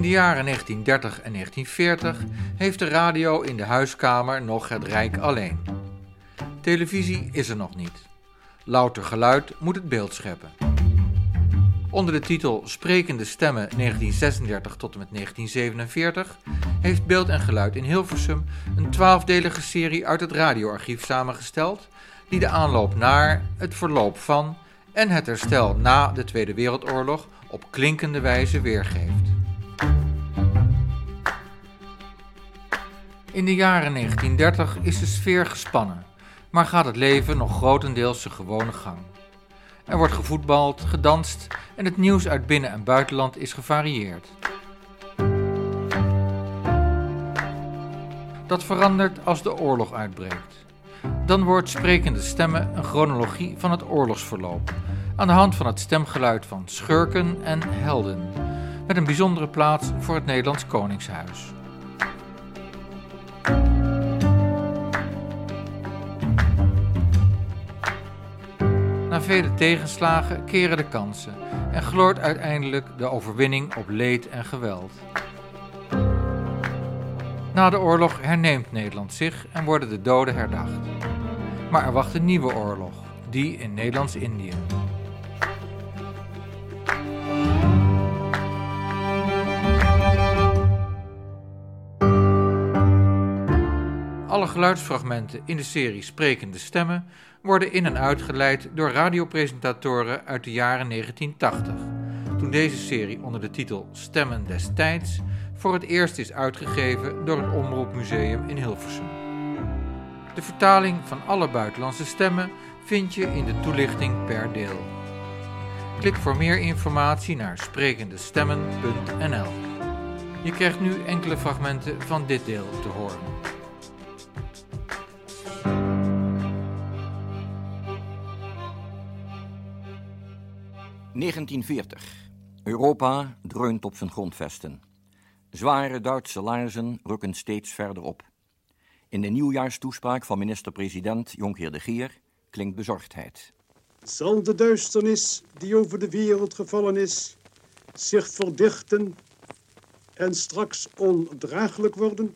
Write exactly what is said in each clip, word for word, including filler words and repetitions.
de jaren negentien dertig en negentien veertig heeft de radio in de huiskamer nog het rijk alleen. Televisie is er nog niet. Louter geluid moet het beeld scheppen. Onder de titel Sprekende Stemmen negentien zesendertig tot en met negentien zevenenveertig heeft Beeld en Geluid in Hilversum een twaalfdelige serie uit het radioarchief samengesteld die de aanloop naar, het verloop van en het herstel na de Tweede Wereldoorlog op klinkende wijze weergeeft. In de jaren negentien dertig is de sfeer gespannen, maar gaat het leven nog grotendeels zijn gewone gang. Er wordt gevoetbald, gedanst en het nieuws uit binnen- en buitenland is gevarieerd. Dat verandert als de oorlog uitbreekt. Dan wordt Sprekende Stemmen een chronologie van het oorlogsverloop, aan de hand van het stemgeluid van schurken en helden, met een bijzondere plaats voor het Nederlands Koningshuis. Na vele tegenslagen keren de kansen en gloort uiteindelijk de overwinning op leed en geweld. Na de oorlog herneemt Nederland zich en worden de doden herdacht. Maar er wacht een nieuwe oorlog, die in Nederlands-Indië. Alle geluidsfragmenten in de serie Sprekende Stemmen worden in en uitgeleid door radiopresentatoren uit de jaren negentien tachtig, toen deze serie onder de titel Stemmen des Tijds voor het eerst is uitgegeven door het Omroepmuseum in Hilversum. De vertaling van alle buitenlandse stemmen vind je in de toelichting per deel. Klik voor meer informatie naar sprekendestemmen punt n l. Je krijgt nu enkele fragmenten van dit deel te horen. negentien veertig. Europa dreunt op zijn grondvesten. Zware Duitse laarzen rukken steeds verder op. In de nieuwjaarstoespraak van minister-president Jonkheer de Geer klinkt bezorgdheid. Zal de duisternis die over de wereld gevallen is zich verdichten en straks ondraaglijk worden?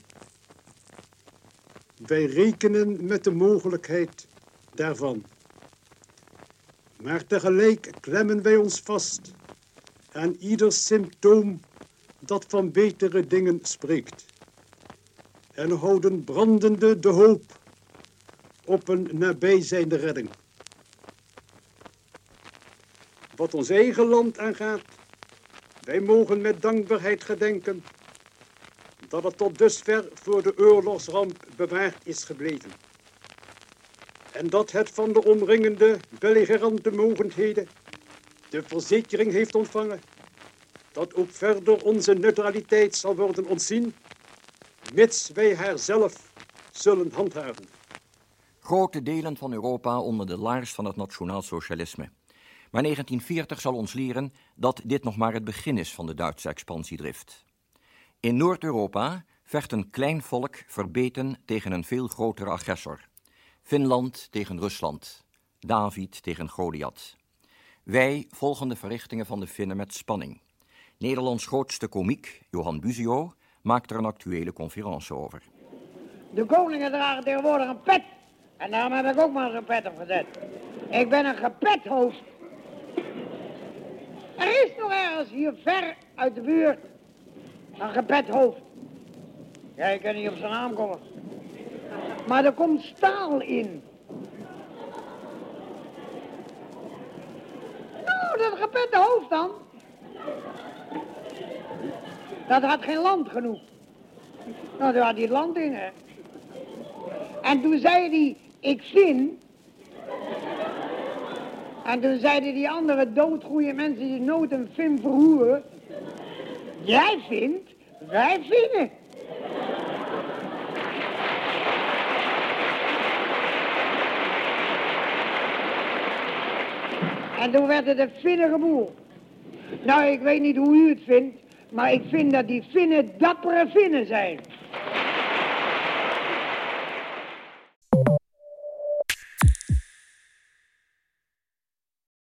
Wij rekenen met de mogelijkheid daarvan. Maar tegelijk klemmen wij ons vast aan ieder symptoom dat van betere dingen spreekt. En houden brandende de hoop op een nabijzijnde redding. Wat ons eigen land aangaat, wij mogen met dankbaarheid gedenken dat het tot dusver voor de oorlogsramp bewaard is gebleven. En dat het van de omringende belligerante mogendheden de verzekering heeft ontvangen dat ook verder onze neutraliteit zal worden ontzien, mits wij haar zelf zullen handhaven. Grote delen van Europa onder de laars van het nationaalsocialisme. Maar negentien veertig zal ons leren dat dit nog maar het begin is van de Duitse expansiedrift. In Noord-Europa vecht een klein volk verbeten tegen een veel grotere agressor. Finland tegen Rusland, David tegen Goliath. Wij volgen de verrichtingen van de Finnen met spanning. Nederlands grootste komiek, Johan Buzio, maakt er een actuele conferentie over. De koningen dragen tegenwoordig een pet. En daarom heb ik ook maar een pet opgezet. Ik ben een gepethoofd. Er is nog ergens hier ver uit de buurt een gepethoofd. Jij kan niet op zijn naam komen. Maar er komt staal in. Nou, dat gepette hoofd dan. Dat had geen land genoeg. Nou, daar had hij het land in, hè. En toen zei hij, ik vind. En toen zeiden die andere doodgoeie mensen die nooit een film verroeren. Jij vindt, wij vinden. En toen werd het een Finnen geboel. Nou, ik weet niet hoe u het vindt, maar ik vind dat die Finnen dappere Finnen zijn.